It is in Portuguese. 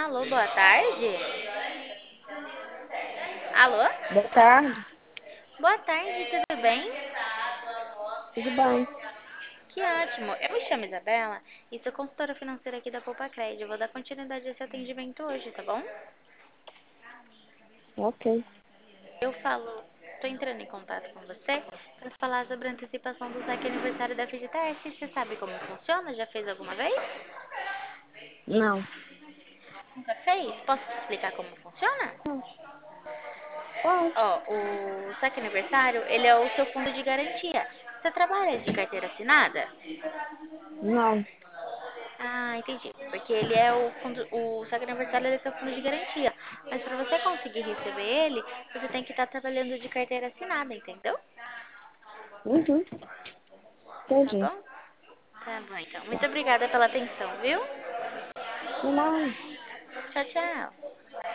Alô, boa tarde. Alô? Boa tarde, Boa tarde, tudo bem? tudo bem? Que ótimo. Eu me chamo Isabela e sou consultora financeira aqui da Poupa Crédito. Eu vou dar continuidade a esse atendimento hoje, tá bom? Ok. Tô entrando em contato com você para falar sobre a antecipação do saque aniversário da FGTS. Você sabe como funciona? Já fez alguma vez? Não. Nunca fez? Posso te explicar como funciona? Pode. Ó, o saque aniversário, ele é o seu fundo de garantia. Você trabalha de carteira assinada? Não. Ah, entendi. Porque ele é o fundo, o saque aniversário ele é seu fundo de garantia. Mas para você conseguir receber ele, você tem que estar trabalhando de carteira assinada, entendeu? Uhum. Tá Entendi. bom? Tá bom, então. Muito obrigada pela atenção, viu? Não. Tchau, tchau.